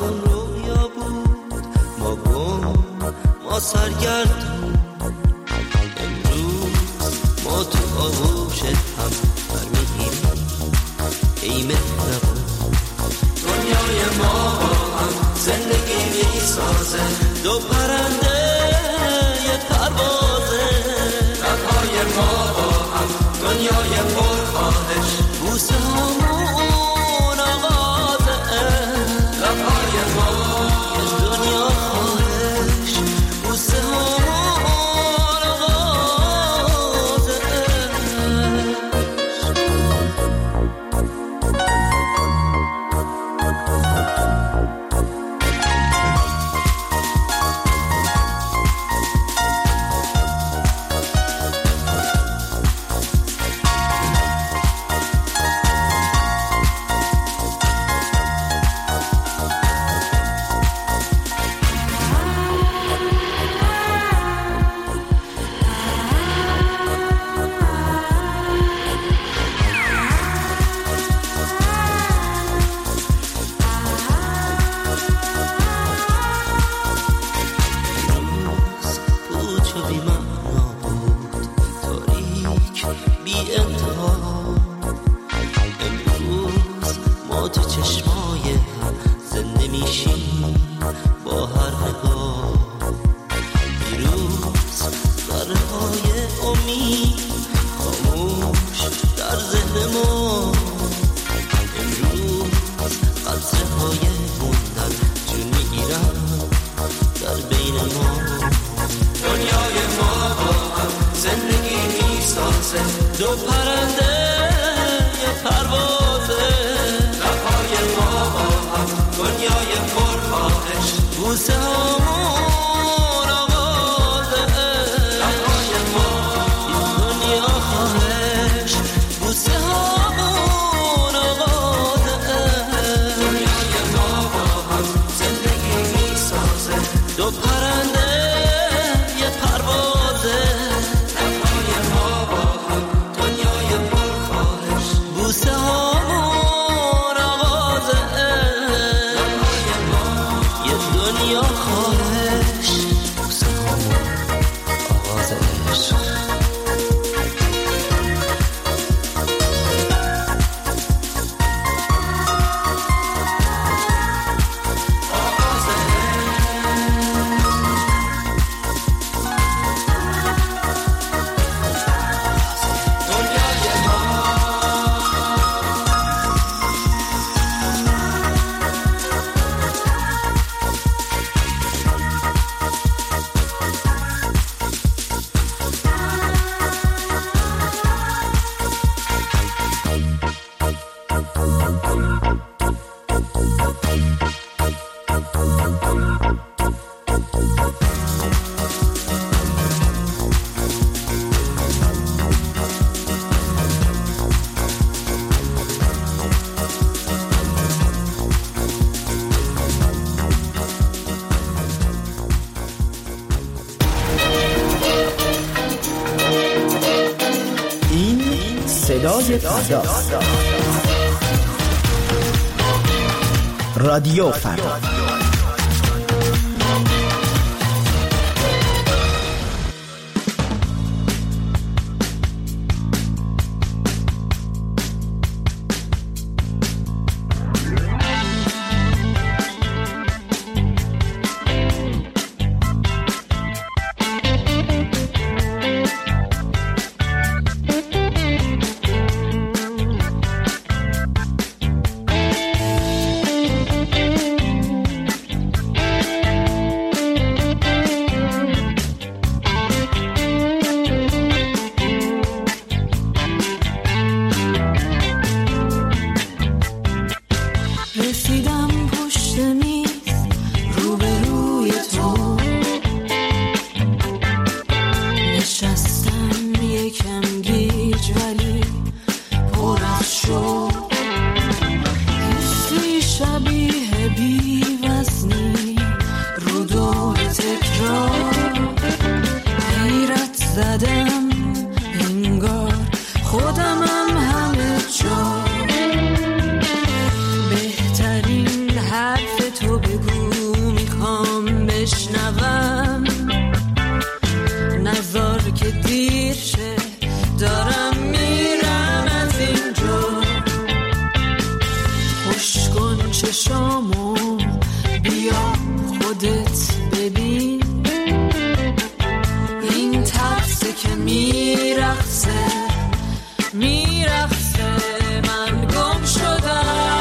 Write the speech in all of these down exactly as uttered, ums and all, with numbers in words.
جهان رویا بود، ما گم ما سرگردون. امروز ما تو آغوش هم برمیگیریم ای مهربون. دنیای ما با هم زندگی میسازه، دو پرنده یه پروازه. لبهای ما با هم دنیای پرخواهش، بوسه همون آغازه. لبهای ما یه دنیا خواهش، بوسه همون آغازه. دو پرنده یه پروازه. لبهای ما با هم دنیای پرخواهش، بوسه همون آغازه. لبهای ما یه دنیا خواهش، بوسه همون آغازه. دنیای ما با هم زندگی میسازه، دو پرنده یه پروازه. بوسه همون آغازه. لبهای ما یه دنیا خواهش، بوسه همون آغازش. صدای فردا، رادیو فردا. خودت ببین، این ترسه که میرقصه میرقصه من گم شدم.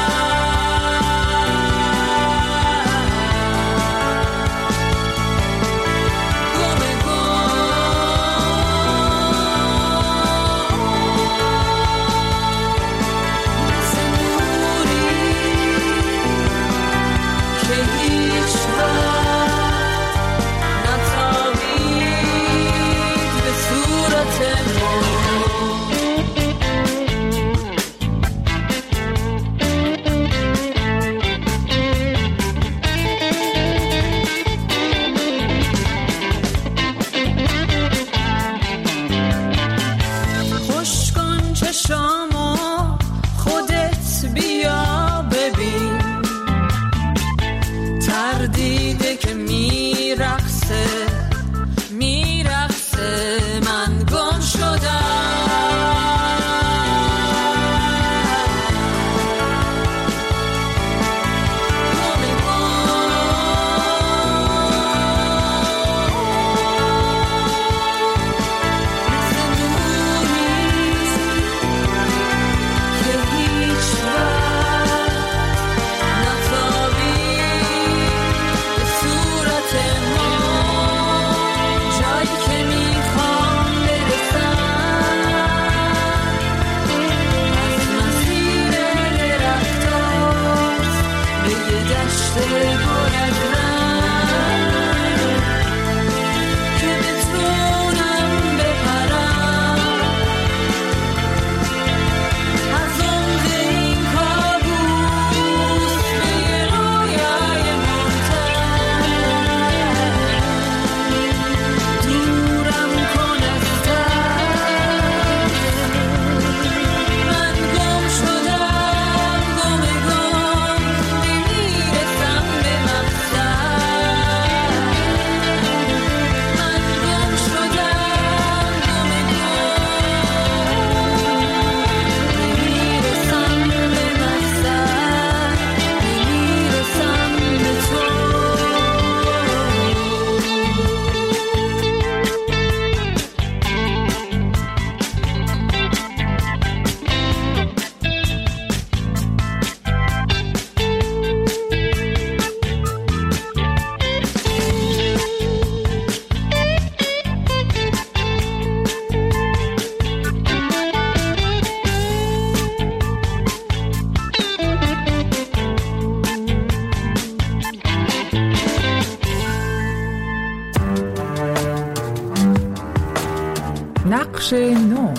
نقش نو.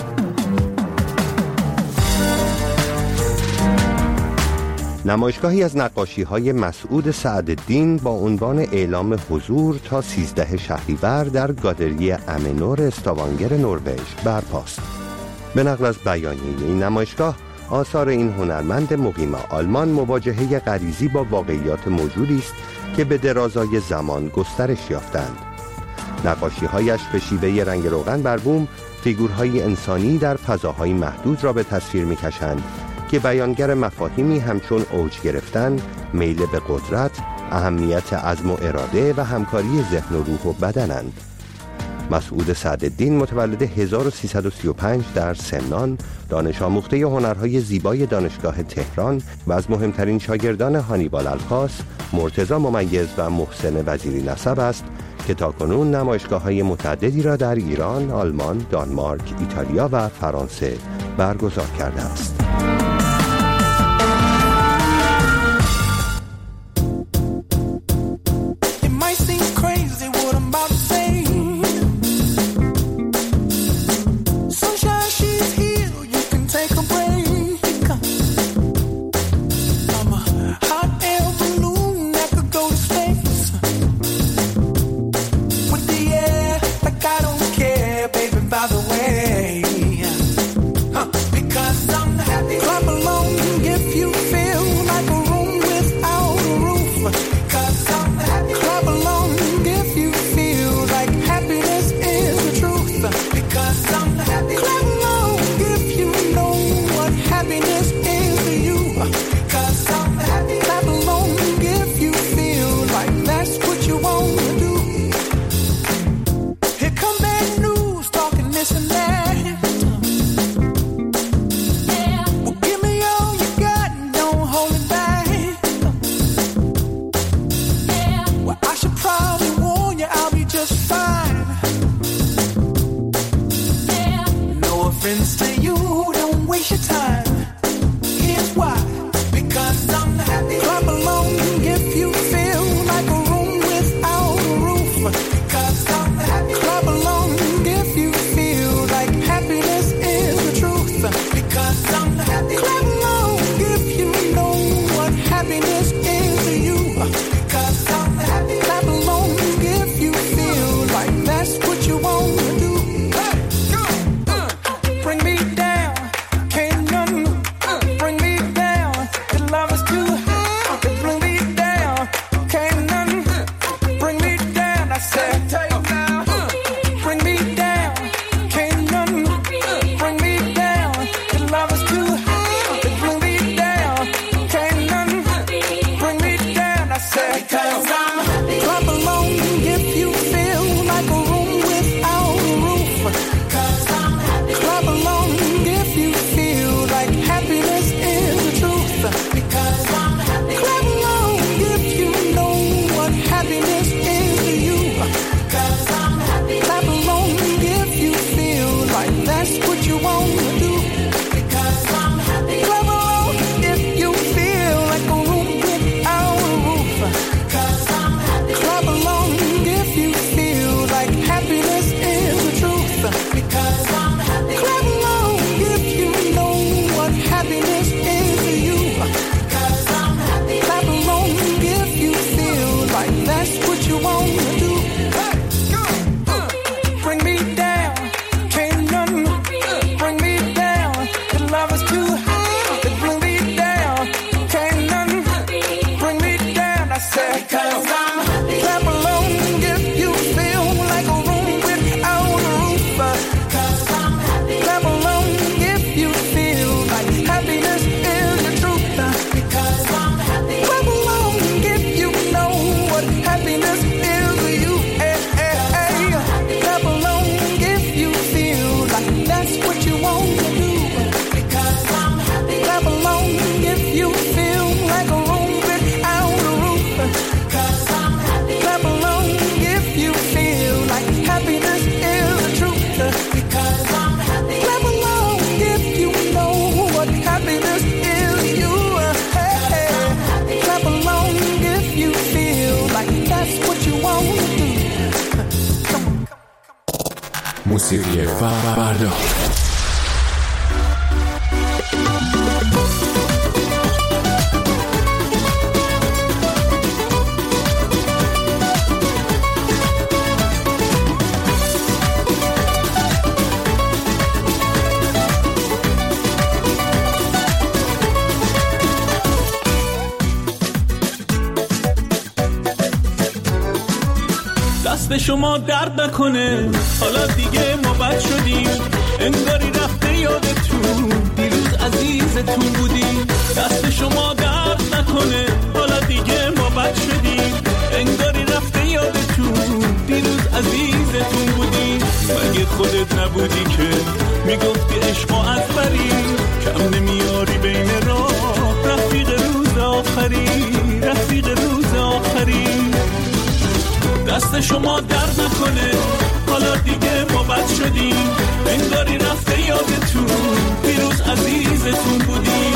نمایشگاهی از نقاشی‌های مسعود سعدالدین با عنوان اعلام حضور تا سیزده شهریور در گالری امنور استاوانگر نروژ برپاست. به نقل از بیانیه این نمایشگاه، آثار این هنرمند مقیم آلمان مواجهه غریزی با واقعیات موجودی است که به درازای زمان گسترش یافتند. نقاشی‌هایش به شیوه رنگ روغن بر بوم فیگورهای انسانی در فضاهای محدود را به تصویر می‌کشند که بیانگر مفاهیمی همچون اوج گرفتن، میل به قدرت، اهمیت عزم و اراده و همکاری ذهن و روح و بدنند. مسعود سعدالدین متولد هزار و سیصد و سی و پنج در سمنان، دانش آموخته هنرهای زیبای دانشگاه تهران و از مهمترین شاگردان هانیبال الخاص، مرتضی ممیز و محسن وزیری نسب است که تاکنون نمایشگاه‌های متعددی را در ایران، آلمان، دانمارک، ایتالیا و فرانسه برگزار کرده است. Clap along if you feel 'cause I'm happy. Clap along if you feel like a room without a roof. 'Cause I'm happy. Clap along if you feel like happiness is the truth. Because I'm happy. Clap along if you know what happiness is to you. Because I'm happy. Clap along if you feel like that's what you want to do. Because I'm happy. Clap along if you feel like a room without a roof. Because I'm happy. Clap along if you feel like happiness is the truth. Because I'm happy. Clap along if you know what happiness is to you. Because I'm happy. Clap along if you feel like that's what you want to do. Hey, go. Uh, bring me down, can't none bring me down. The love is too high, it bring me down, can't none bring me down. I said, 'cause I'm happy. Clap along if you feel like a room without a roof. 'Cause I'm happy. Clap along if you feel like happiness is the truth. Because I'm happy. Clap along if you know what happiness is to you. Hey, hey, hey. Clap along if you feel like that's what you want to do. Because I'm happy. Clap along if you feel like a room without a roof. Because I'm happy. Clap along if you feel like happiness is the truth. Because I'm happy. Clap along if you know what happiness is to you. Hey, hey. Clap along if you feel like that's what you want to do. Come on. موسیقی فردا. دست شما درد نکنه حالا دیگه ما بد شدیم انگاری رفته یادتون دیروز عزیزتون بودیم دست شما درد نکنه حالا دیگه ما بد شدیم انگاری رفته یادتون دیروز عزیزتون بودیم مگه خودت نبودی که میگفتی عشق و از بری کم نمیاری بین راه رفیق روز آخری رفیق روز آخری دست شما درد نکنه حالا دیگه ما بد شدیم انگاری رفته یادتون دیروز عزیزتون بودیم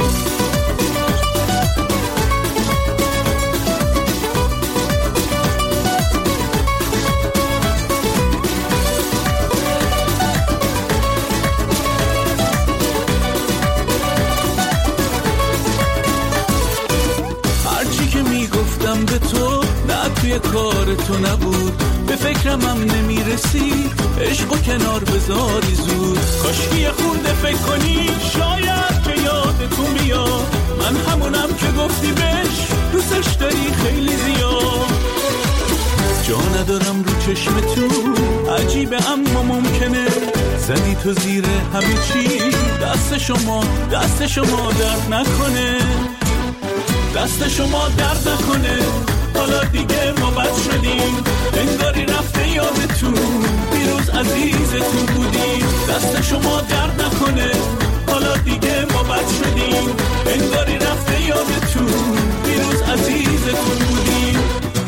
هرچی که میگفتم به تو نه توی کار تو نبود به فکرم هم نمیرسی عشقو کنار بذاری زود کاشکی یه خورده فکر کنی شاید که یادتون بیاد من همونم که گفتی بهش دوستش داری خیلی زیاد جا ندارم رو چشمتون عجیبه اما ممکنه زدی تو زیر همه چی دست شما دست شما درد نکنه دست شما درد نکنه حالا دیگه ما بد شدیم انگاری رفته یادتون دیروز عزیزتون بودیم دست شما درد نکنه حالا دیگه ما بد شدیم انگاری رفته یادتون دیروز عزیزتون بودیم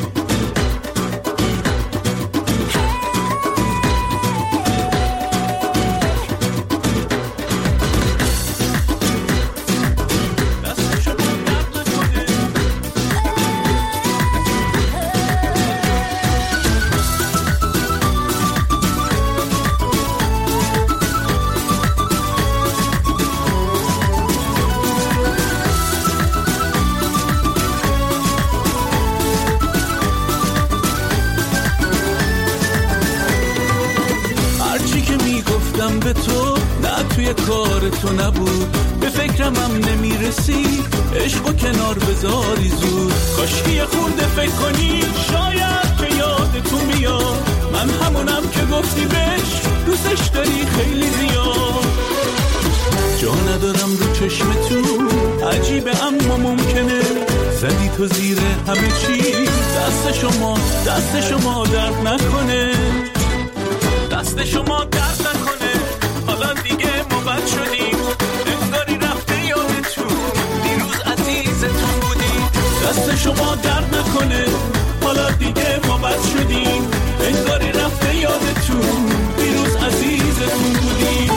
به تو نه توی کار تو نبود به فکرم هم نمیرسی عشقو کنار بذاری زود کاشکی یه خورده فکر کنی شاید که یادتون بیاد من همونم که گفتی بهش دوستش داری خیلی زیاد جا ندارم رو چشمتون عجیبه اما ممکنه زدی تو زیر همه چی دست شما درد نکنه، دست شما درد نکنه. حالا دیگه ما بد شدیم، انگاری رفته یادتون دیروز عزیزتون بودیم. دست شما درد نکنه، حالا دیگه ما بد شدیم، انگاری رفته یادتون دیروز عزیزتون بودیم.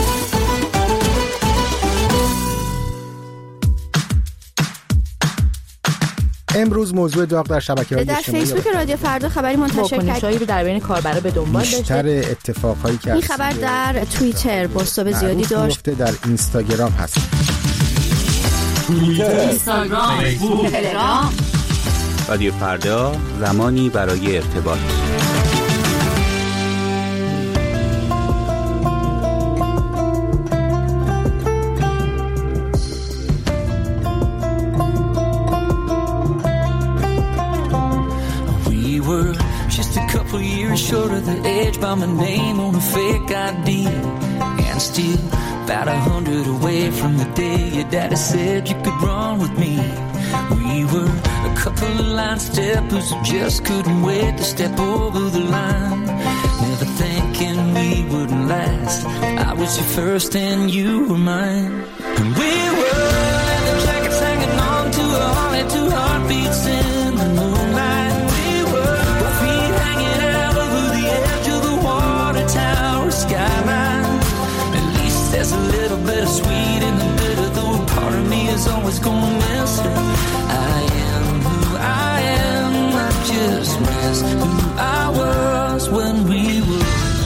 امروز موضوع داغ در شبکه‌های اجتماعی در فیسبوک رادیو فردا خبری منتشر کرد. واکنش‌هایی رو در بین کاربرا به دنبال داشته. بیشتر اتفاقایی که این خبر در توییتر بازتاب زیادی داشت. در اینستاگرام هست. توییتر، اینستاگرام، فیسبوک، تلگرام. رادیو فردا، زمانی برای ارتباط. Short of the edge by my name on a fake I D, and still about a hundred away from the day your daddy said you could run with me. We were a couple of line steppers who just couldn't wait to step over the line, never thinking we wouldn't last. I was your first and you were mine, and we were leather jackets hanging on to a Harley, two heartbeats in the moonlight. We were both feet hanging out over the edge of the water tower skyline. At least there's a little bit of sweet in the bitter, though part of me is always gonna miss her. I am who I am, I just miss who I was when we were.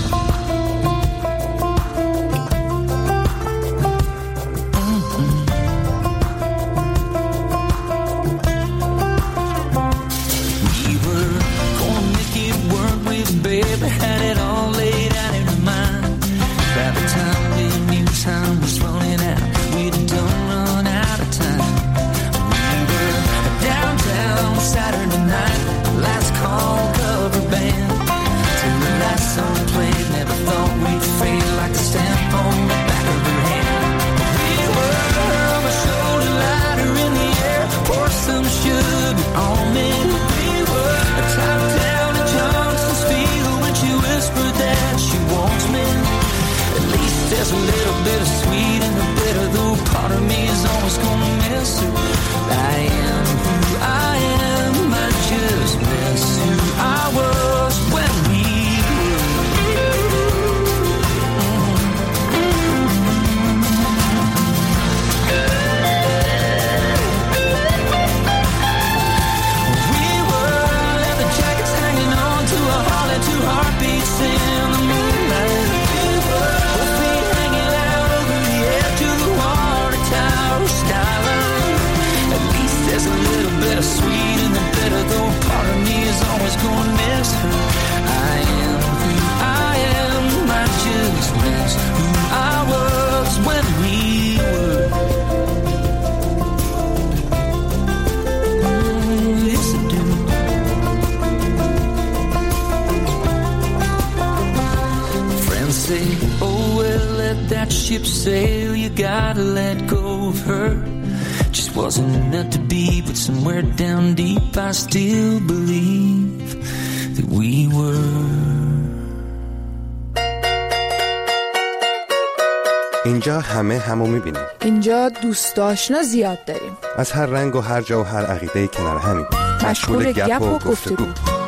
Baby had it all laid out in her mind. By the time we knew time was running out, we'd done run out of time. We were downtown Saturday night, last call cover band. Till the last song played, never thought we'd fade like a stamp on the back of her hand. We were a shoulder lighter in the air, pour some sugar on me. We were a top down in Johnson's Field. She whispered that she wants me. At least there's a little bit of sweet in the bitter, though part of me is always gonna miss her. I am who I am, I just miss who I was when we two heartbeats in the moonlight. We were both feet hanging out over the edge of the water tower skyline. At least there's a little bit of sweet in the bitter, though part of me is always gonna miss her. I am who I am, I just miss who I was when we were. Mm, yes, I do. Say, oh well, let that ship sail, you gotta let go of her. Just wasn't meant to be, but somewhere down deep I still believe that we were. اینجا همه همو میبینیم. اینجا دوست آشنا زیاد داریم. از هر رنگ و هر جا و هر عقیده کنار همین. مشغول گپ و گفتگو.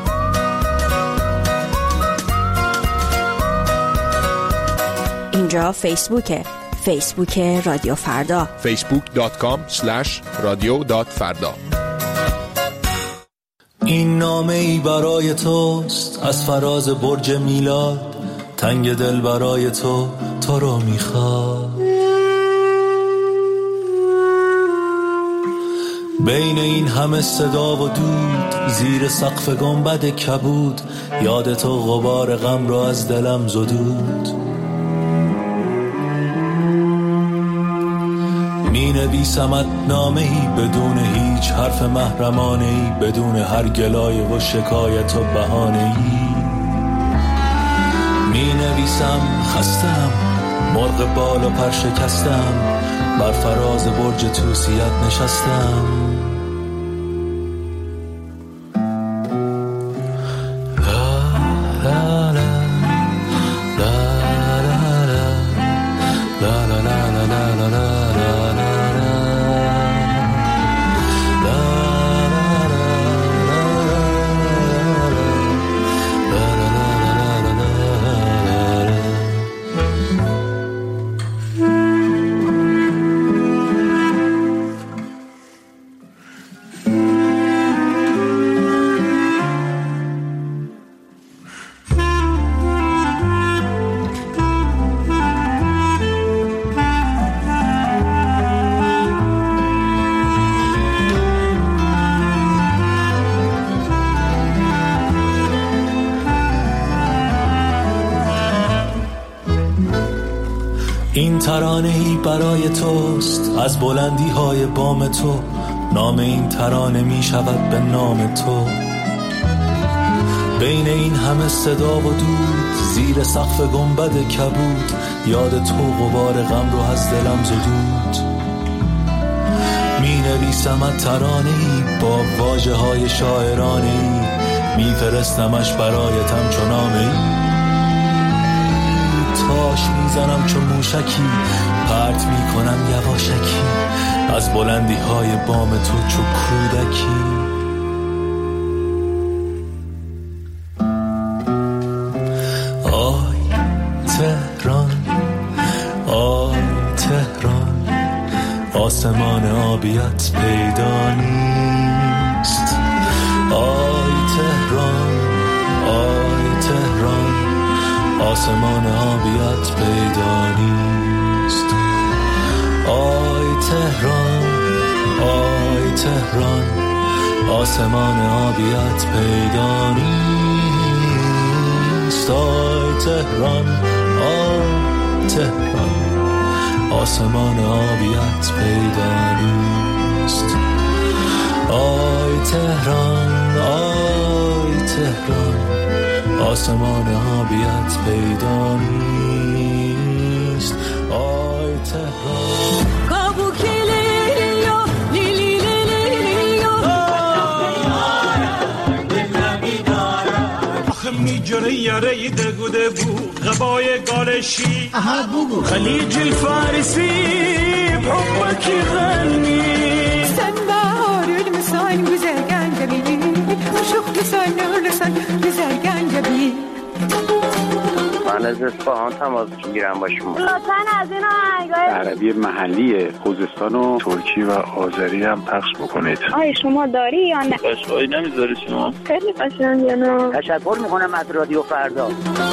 اینجا فیسبوکه، فیسبوک رادیو فردا، فیسبوک دات کام اسلش رادیو دات فردا. این نامه ای برای توست از فراز برج میلاد، تنگ دل برای تو، تو رو میخواد. بین این همه صدا و دود، زیر سقف گنبد کبود، یاد تو غبار غم رو از دلم زدود. می نویسمت نامه‌ای بدون هیچ حرف محرمانه‌ای، بدون هر گلایه و شکایت و بهانه‌ای. می نویسم خستم، مرغ بال و پر شکستم، بر فراز برج توسیت نشستم. ترانه‌ای برای توست از بلندی های بام تو، نام این ترانه می شود به نام تو. بین این همه صدا و دود، زیر سقف گنبد کبود، یاد تو غبار غم رو از دلم زدود. می نویسمت ترانه‌ای با واژه های شاعرانه‌ای، می فرستمش برایتم چو نامه‌ای. تاش می زنم چو موشکی، پرت می کنم یواشکی از بلندی های بام تو چو کودکی. آی تهران، آی تهران، آسمان آبیت پیدا نیست. آی تهران، آی تهران، آسمان آبیت پیدا نیست. آی تهران، آی تهران، آسمان آبیت پیدا نیست. آی تهران، آی تهران، آسمان آبیت پیدا نیست. آی تهران، آی تهران، آسمان آبیت پیدا نیست. آی تهران. میجره یاره دگوده بو غبای گالشی خلیج الفارسی بحبك يغني سنبار المسان güzel جبي عشق لسان لسان güzel جبي. من از اصفهان تماس میگیرم با شما. لطفاً از این آهنگای عربی محلی خوزستان و ترکی و آذری هم پخش بکنید. آیا شما داری یا نه؟ قشقایی نمیذاری شما؟ خیلی قشنگه نه. تشکر میکنم از رادیو فردا.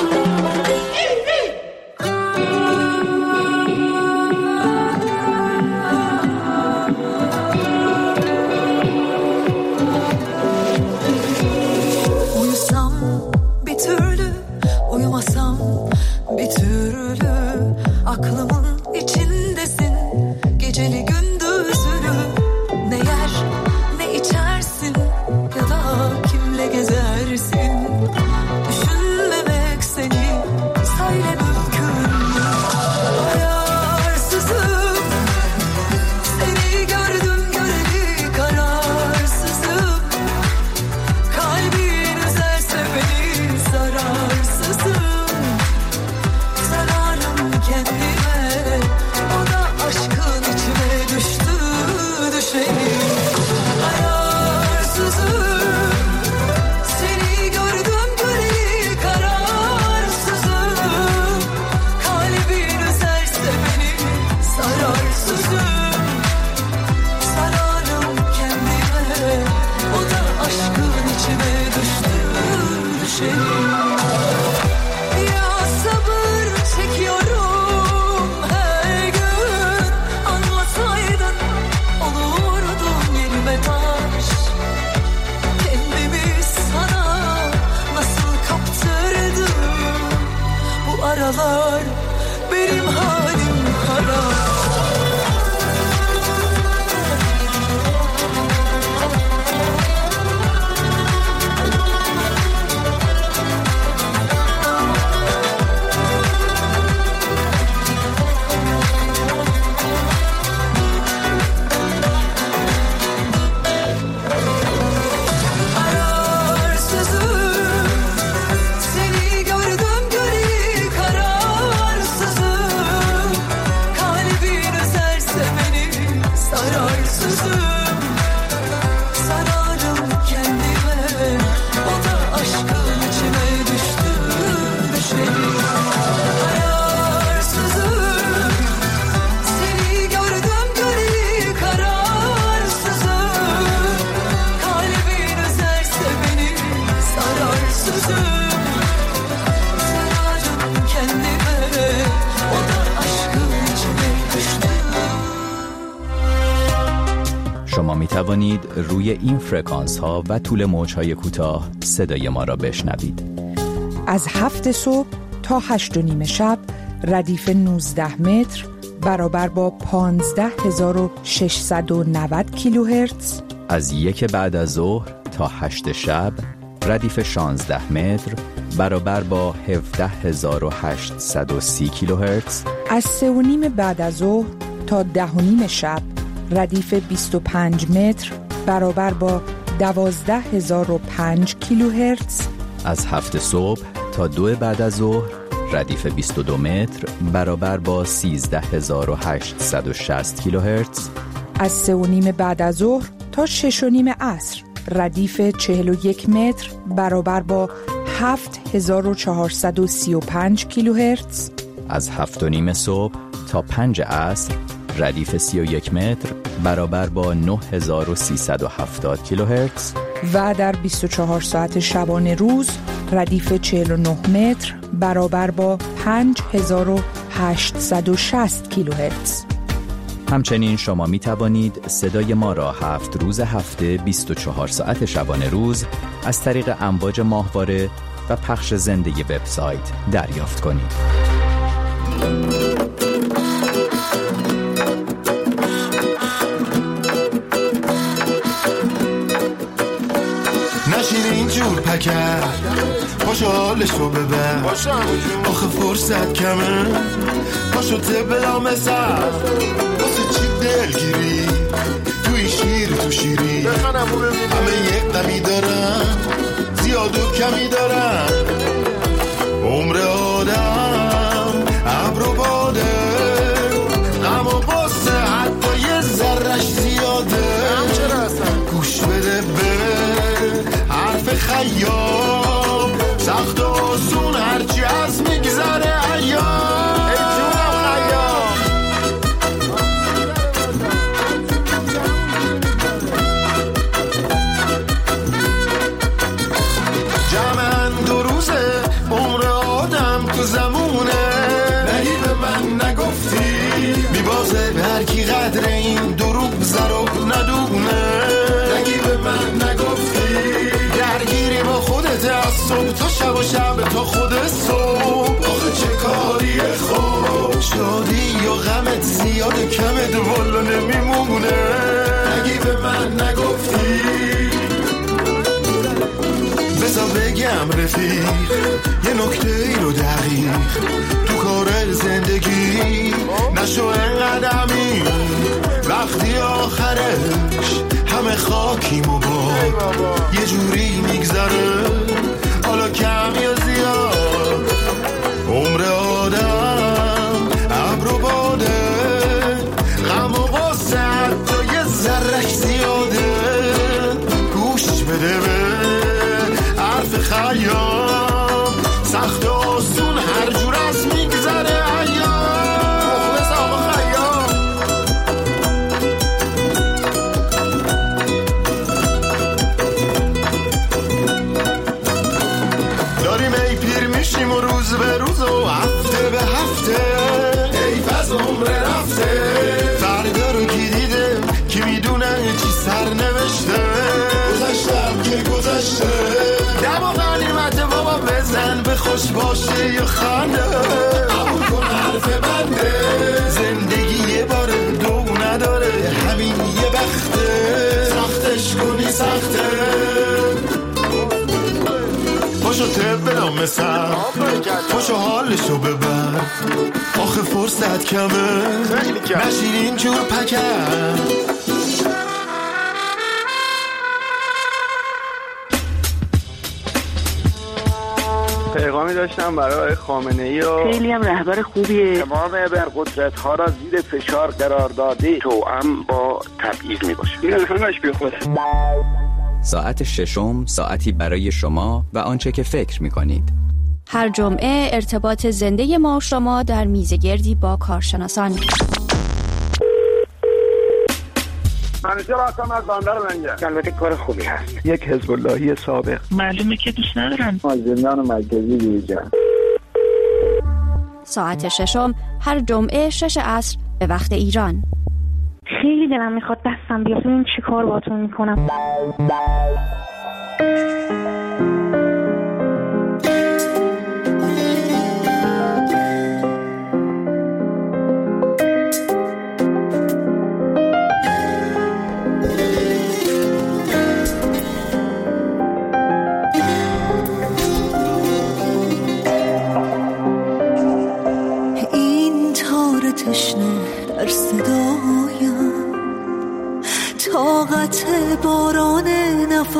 Bir türlü aklımın içindesin, geceli gündüzlü. Ne yer ne içersin ya da kimle gezersin, düşünmemek seni söyle mümkün mü? Ayarsızım, seni gördüm göreli kararsızım. Kalbin üzerse beni zararsızım. Kendime, o da aşkın içime düştü düşelim. Ayarsızım, seni gördüm göreli kararsızım. Kalbin üzerse beni zararsızım. Sararım kendime, o da aşkın içime düştü düşelim. Ya sabır çekiyorum aralar, benim halim kara. شما می توانید روی این فرکانس ها و طول موج های کوتاه صدای ما را بشنوید. از هفت صبح تا هشت و نیم شب ردیف نوزده متر برابر با پانزده هزار و ششصد و نود کیلوهرتز. از یک بعد از ظهر تا هشت شب ردیف شانزده متر برابر با هفده هزار و هشتصد و سی کیلوهرتز. از سه و نیم بعد از ظهر تا ده و نیم شب ردیف بیست و پنج متر برابر با دوازده هزار و پنج کیلوهرتز. از هفت صبح تا دو بعد از ظهر ردیف بیست و دو متر برابر با سیزده هزار و هشتصد و شصت کیلوهرتز. از سه و نیم بعد از ظهر تا شش و نیم عصر ردیف چهل و یک متر برابر با هفت هزار و چهارصد و سی و پنج کیلوهرتز. از هفت و نیم صبح تا پنج عصر ردیف سی و یک متر برابر با نه هزار و سیصد و هفتاد کیلوهرتز. و در بیست و چهار ساعت شبانه روز ردیف چهل و نه متر برابر با پنج هزار و هشتصد و شصت کیلوهرتز. همچنین شما می توانید صدای ما را هفت روز هفته بیست و چهار ساعت شبانه روز از طریق امواج ماهواره و پخش زنده وبسایت دریافت کنید. نشین اینجور پکر پاشو حالشو ببر آخه فرصت کمه پاشو تبلا مثل واسه چی دلگیری توی شیر تو شیری همه یک قمی دارن زیاد و کمی دارن عمر آدم عبر و باده غم و غصه حتی یه ذرش زیاده گوش بده به حرف خیام سخت و آسون هرچی از میگذره ایام ای جونم خیام جمعن دو روزه عمر آدم تو زمونه نگی به من نگفتی میبازه به هر کی قدر این دروغ زرو ندونه نگی به من نگفتی درگیری با خودت از صبح تا شب و شب تا خود صبح آخه چه کاری خوب شادی یا غمت زیاد کمت والا نمیمونه نگی به من نگفتی بذار بگم رفیق یه نکته ای رو دقیق تو کار زندگی نشو انقدر عمیق وقتی آخرش همه خاکیم و باد یه جوری میگذره حالا کم یا زیاد عمر آدم عبر و باده غم و غصه حتی یه ذرش زیاده گوش بده به حرف خیام سخت و آسون هر جور از میگذره ایام مخلص آقا خیام داریم ای پیر میشیم و روز به روز و هفته به هفته ای فز عمر رفته فردا رو کی دیده کی میدونه چی سر نوشته گذشتم که گذشته دم و غنیمت بابا بزن به خوش باشه یا خانه قبول کن حرف بنده زندگی یه باره دو نداره همین یه بخته سختش کنی سخته پاشو تب برام مثل پاشو حالشو ببر آخه فرصت کمه نشین اینجور پکر پیغامی داشتم برای خامنه‌ای و خیلی هم رهبر خوبیه تمام ابرقدرت ها را زیر فشار قرار داده توأم با تبعیض می باشه این همش بی خود. ساعت ششم ساعتی برای شما و آنچه که فکر می کنید. هر جمعه ارتباط زنده ما و شما در میزگردی با کارشناسان. منیجر هستم از بندر منگه. البته کار خوبی هست. یک حزب اللهی سابق. معلومه که دوست ندارن. از زندان مرکزی بیرون. ساعت ششم هر جمعه شش عصر به وقت ایران. خیلی دلم میخواد دستم بیاد این چی کار باتون میکنم.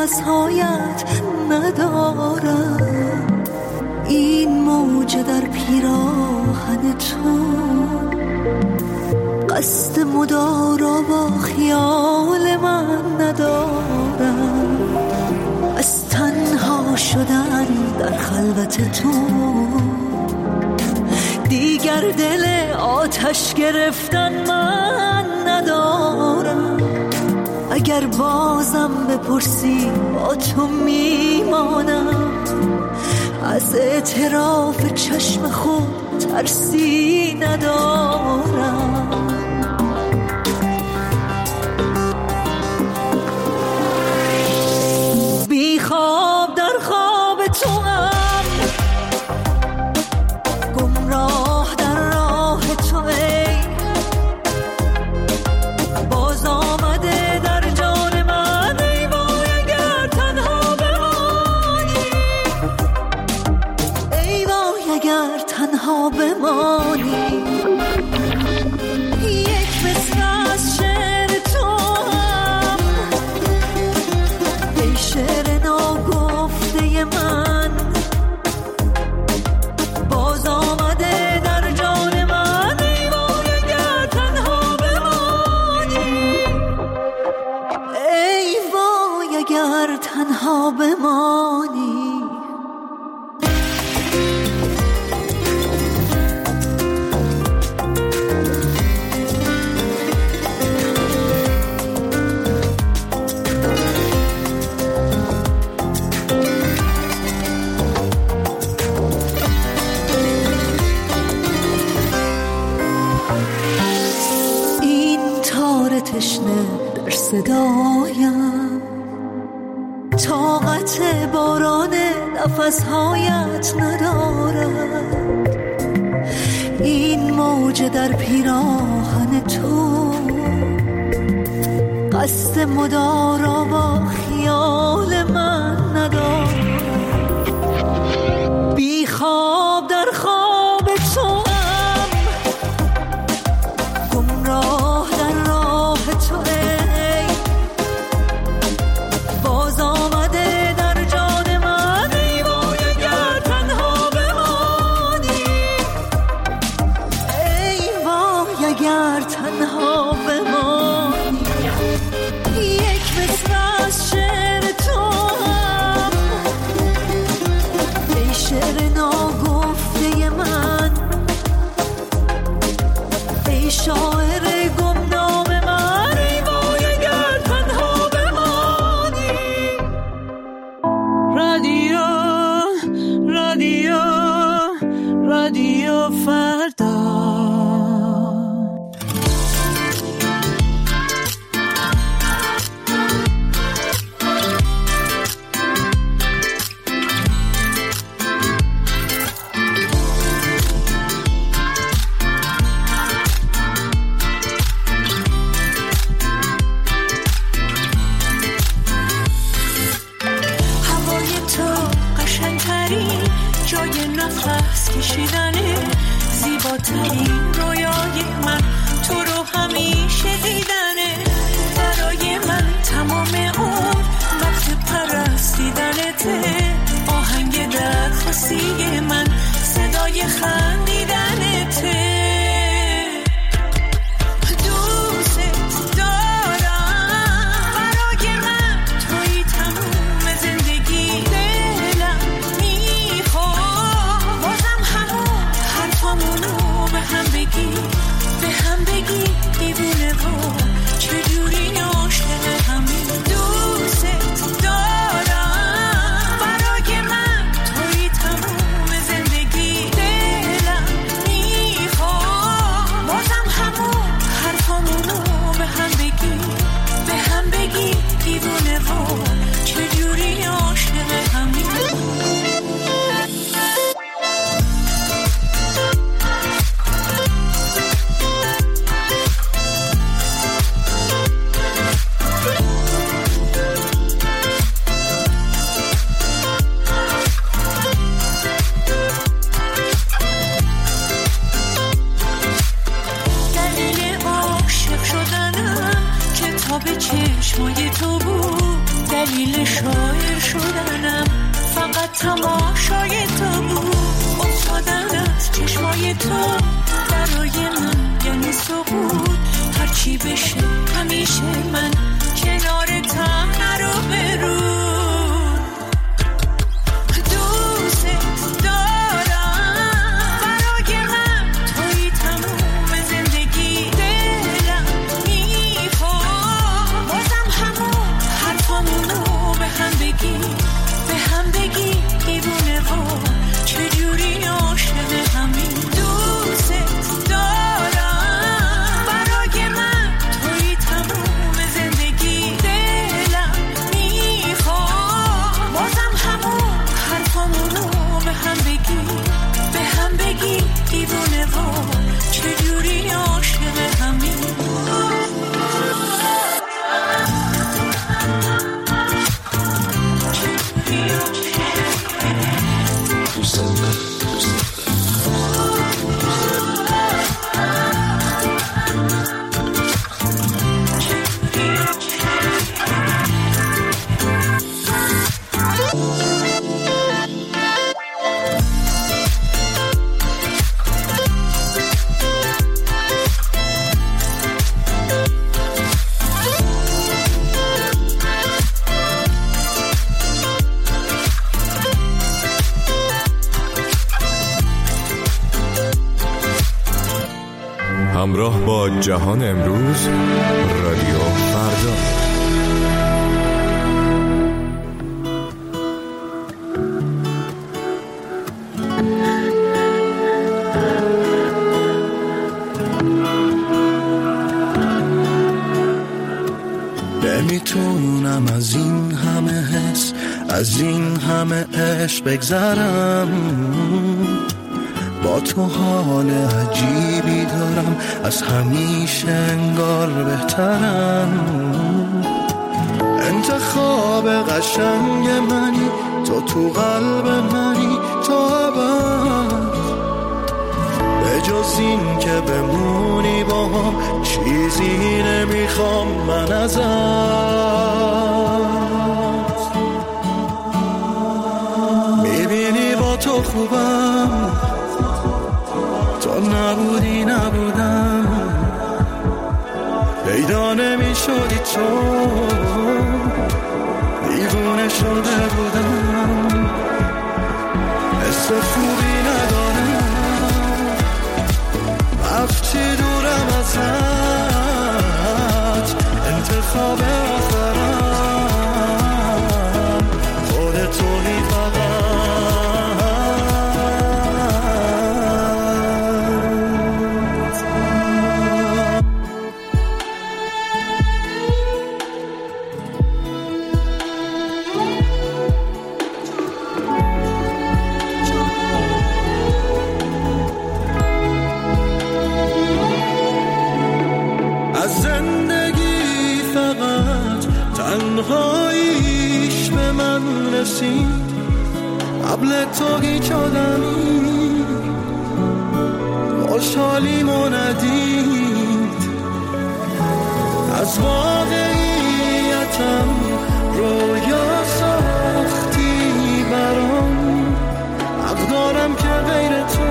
نفسهایت ندارم. این موج در پیراهن تو قصد مدارا با خیال من ندارم. از تنها شدن در خلوت تو دیگر دل آتش گرفتن من ندارم. اگر بازم بپرسی با تو میمانم. از اعتراف چشم خود ترسی ندارم. بی خواب در خواب تو هم گمراه در راه تو ای باز آمده در جان من. ای وای اگر تنها بمانی، ای وای اگر تنها بمانی. یک مصرع از شعر تو هم ای شعر ناگفته من باز آمده در جان من. ای وای اگر تنها بمانی، ای وای اگر تنها بمانی. تشنه در صدایم طاقت باران نفسهایت ندارد. این موج در پیراهن تو قصد مدارا با خیال من ندارد. بی خواب در خواب تو هم گمراه در راه تو ای باز آمده در جان من. ای وای اگر تنها بمانی، ای وای اگر تنها بمانی. یک مصرع از شعر تو هم ای شعر ناگفته من ای شاعر گمنام من. ای وای اگر تنها بمانی. رادیو رادیو رادیو فردا. جای نفس کشیدنه زیباترین رویای من تو رو همیشه دیدنه. برای من تمام عمر وقت پرستیدنته. آهنگ درخواستی من صدای خندیدنته. به هم بگی دیوونه و چجوری عاشق همین. دوست دارم برای من توی تموم زندگی. دلم تماشای تو بود، افتادن از چشمای تو برای من یعنی سقوط. هرچی بشه همیشه من کنارتم، نرو برو. همراه با جهان امروز، رادیو فردا. نمیتونم از این همه حس، از این همه عشق بگذرم. با تو حال عجیبی دارم، از همیشه انگار بهترم. انتخاب قشنگ منی، تو تو قلب منی تو ابد. به جز این که بمونی با هم چیزی نمیخوام من ازت. میبینی با تو خوبم، تو نبودی نبودم. پیدا نمی شدی تو، دیوونه شده بودم. حس خوبی ندارم، رفتی دورم ازت. انتخاب آخرم خودتونی فقط. تنهاییش به من رسید، قبل تو هیچ آدمی خوشحالیمو ندید. از واقعیتم رویا ساختی برام. حق دارم که غیر تو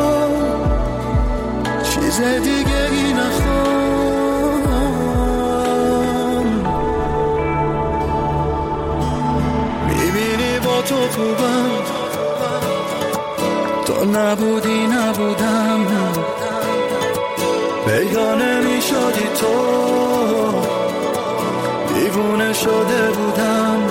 چیز دیگه ای نخوام. تو خوبم، تو نبودی نبودم. پیدا نمی شدی تو، دیوونه شده بودم.